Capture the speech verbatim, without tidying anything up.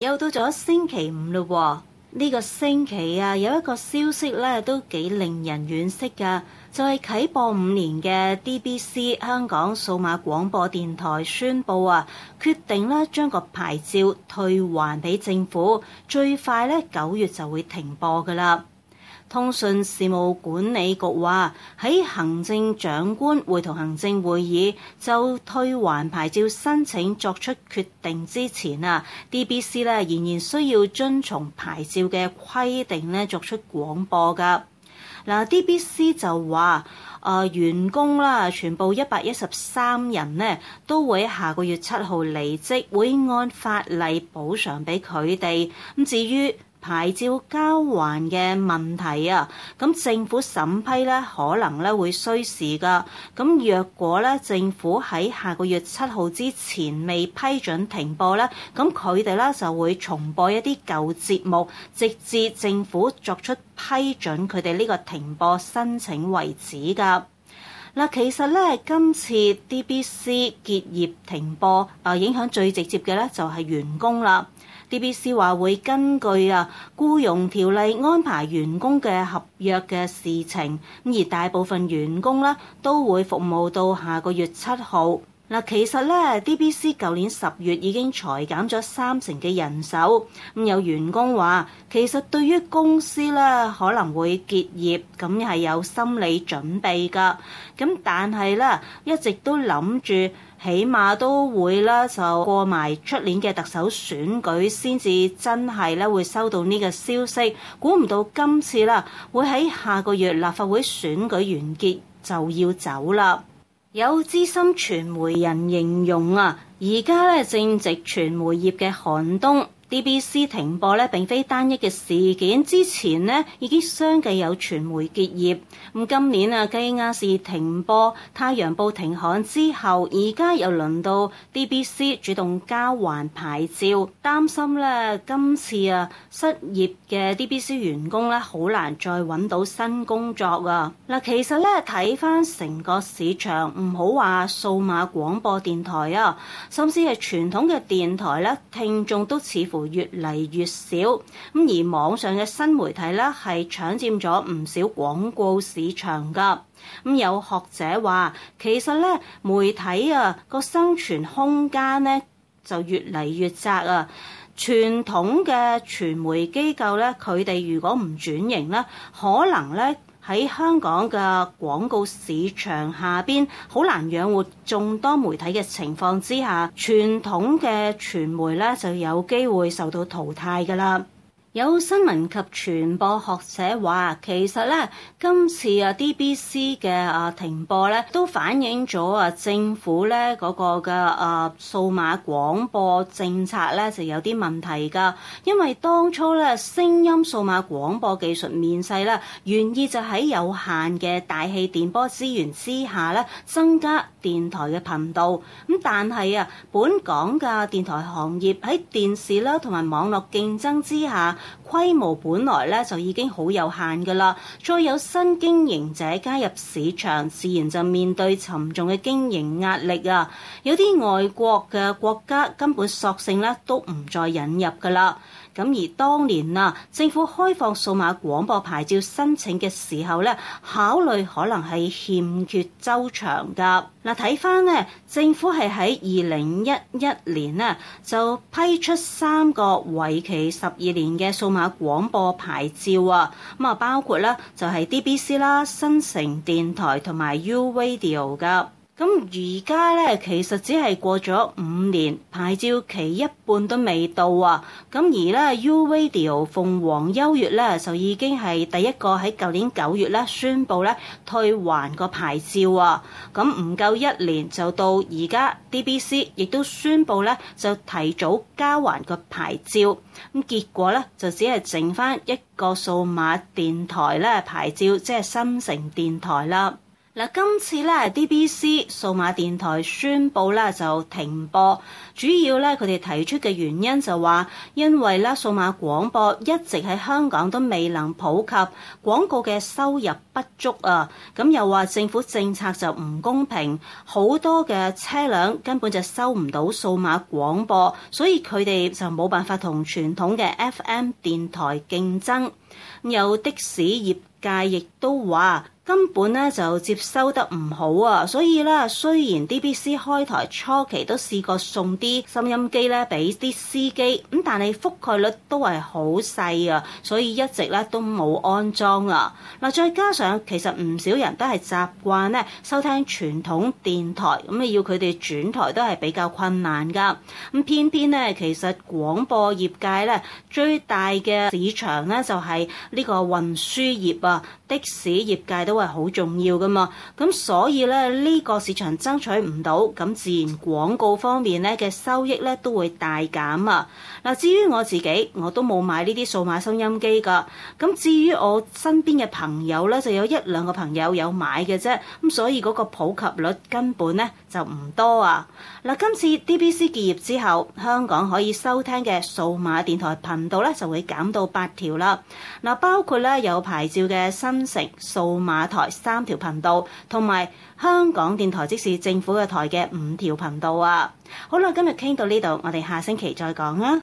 又到咗星期五嘞喎，呢個星期啊有一個消息咧都幾令人惋惜㗎，就係啟播五年嘅 D B C 香港數碼廣播電台宣布啊，決定咧將個牌照退還俾政府，最快咧九月就會停播㗎啦。通訊事務管理局話喺行政長官會同行政會議就退還牌照申請作出決定之前啊 ，D B C 咧仍然需要遵從牌照嘅規定咧作出廣播㗎。嗱 ，D B C 就話誒、呃、員工啦，全部一百一十三人呢都會喺下個月七號離職，會按法例補償俾佢哋。咁至於牌照交還嘅問題啊，咁政府審批咧可能咧會需時噶。咁若果咧政府喺下個月七號之前未批准停播咧，咁佢哋咧就會重播一啲舊節目，直至政府作出批准佢哋呢個停播申請為止噶。嗱，其實咧今次 D B C 結業停播啊，影響最直接嘅咧就係員工啦。D B C 話會根據啊僱傭條例安排員工嘅合約嘅事情，而大部分員工咧都會服務到下個月七號。嗱，其實咧 D B C 舊年十月已經裁減咗三成嘅人手，咁有員工話其實對於公司咧可能會結業，咁係有心理準備㗎。咁但係咧一直都諗住，起碼都會啦，就過埋出年嘅特首選舉先至真係咧會收到呢個消息。估唔到今次啦，會喺下個月立法會選舉完結就要走啦。有資深傳媒人形容啊，而家咧正值傳媒業嘅寒冬。D B C 停播咧並非單一嘅事件，之前呢已經相繼有傳媒結業。咁今年啊，繼亞視停播、太陽報停刊之後，而家又輪到 D B C 主動交還牌照，擔心咧今次啊失業嘅 D B C 員工咧好難再揾到新工作啊！嗱，其實咧睇返成個市場，唔好話數碼廣播電台啊，甚至係傳統嘅電台咧，聽眾都似乎越嚟越少，咁而網上嘅新媒體咧係搶佔咗唔少廣告市場㗎。咁有學者話，其實咧媒體啊個生存空間咧就越嚟越窄啊。傳統嘅傳媒機構咧，佢哋如果唔轉型咧，可能咧喺香港嘅廣告市場下邊好難養活眾多媒體嘅情況之下，傳統嘅傳媒咧就有機會受到淘汰㗎啦。有新聞及傳播學者話，其實咧今次啊 D B C 嘅啊停播咧，都反映咗啊政府咧嗰個嘅啊數碼廣播政策咧就有啲問題㗎。因為當初咧聲音數碼廣播技術面世咧，原意就喺有限嘅大氣電波資源之下咧增加電台嘅頻道。咁但係啊，本港嘅電台行業喺電視啦同埋網絡競爭之下，規模本來咧就已經好有限㗎啦，再有新經營者加入市場，自然就面對沉重嘅經營壓力啊！有啲外國嘅國家根本索性咧都唔再引入㗎啦。咁而當年啊，政府開放數碼廣播牌照申請嘅時候咧，考慮可能係欠缺周詳㗎。嗱，睇翻咧，政府係喺二零一一年咧就批出三個為期十二年嘅數碼廣播牌照啊，咁啊包括咧就係 D B C 啦、新城電台同埋 U Radio 㗎。咁而家咧，其實只係過咗五年，牌照期一半都未到啊！咁而咧 U Radio 鳳凰優悅咧，就已經係第一個喺舊年九月咧宣布咧退還個牌照啊！咁唔夠一年就到而家 D B C 亦都宣布咧就提早交還個牌照，咁結果咧就只係剩翻一個數碼電台咧牌照，即係新城電台啦。 嗱，今次咧 D B C 數碼電台宣布咧就停播，主要咧佢哋提出嘅原因就話，因為咧數碼廣播一直喺香港都未能普及，廣告嘅收入不足啊，咁又話政府政策就唔公平，好多嘅車輛根本就收唔到數碼廣播，所以佢哋就冇辦法同傳統嘅 F M 電台競爭。有的士業界亦都話，根本咧就接收得唔好啊，所以咧雖然 D B C 開台初期都試過送啲收音機咧俾啲司機，咁但係覆蓋率都係好細啊，所以一直咧都冇安裝啊。嗱，再加上其實唔少人都係習慣咧收聽傳統電台，咁你要佢哋轉台都係比較困難噶。咁偏偏咧其實廣播業界咧最大嘅市場咧就係呢個運輸業啊，的士業界都係好重要噶嘛，咁所以咧呢個市場爭取唔到，咁自然廣告方面咧嘅收益咧都會大減啊。嗱，至於我自己，我都冇買呢啲數碼收音機噶。咁至於我身邊嘅朋友咧，就有一兩個朋友有買嘅啫，咁所以嗰個普及率根本咧就唔多啊。嗱，今次 D B C 結業之後，香港可以收聽嘅數碼電台頻道咧就會減到八條啦。嗱，包括咧有牌照嘅新城數碼台三條頻道，同埋香港電台即是政府嘅台嘅五條頻道啊。好啦，今日傾到呢度，我哋下星期再講啊。